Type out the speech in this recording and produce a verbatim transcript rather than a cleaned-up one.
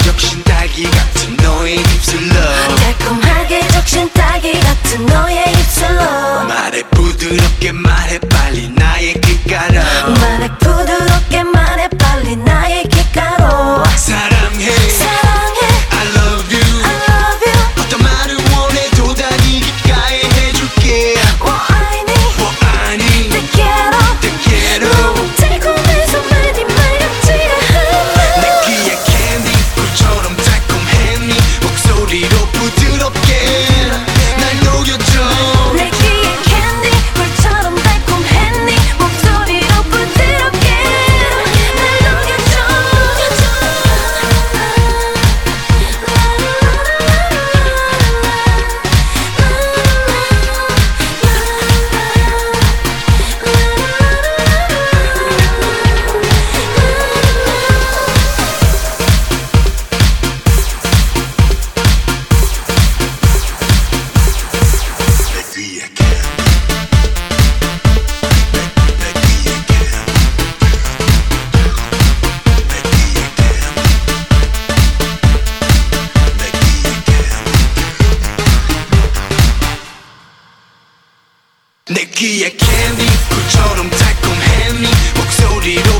적신 딸기 같은 너의 입술로 달콤하게 적신 딸기 같은 너의 입술로 말해 부드럽게 말해 빨리 나의 귓가로 말해 부드럽게 말해 빨리 나의 귓가로 사랑해 사랑해 I love you I love you 어떤 말을 원해도 다 네 귓가에 해줄게 我爱你我爱你 Te quiero Te quiero 너무 달콤해서 말이 말같지가 않아 내 귀에 캔디 꿀처럼 달콤해 네 목소리로 부드럽게 날 녹여줘 내 귀에 캔디 꿀처럼 달콤해 네 목소리로 부드럽게 날 녹여줘 내 귀에 캔디 내 귀에 캔디 내 귀에 캔디 꿀처럼 달콤해 네 목소리로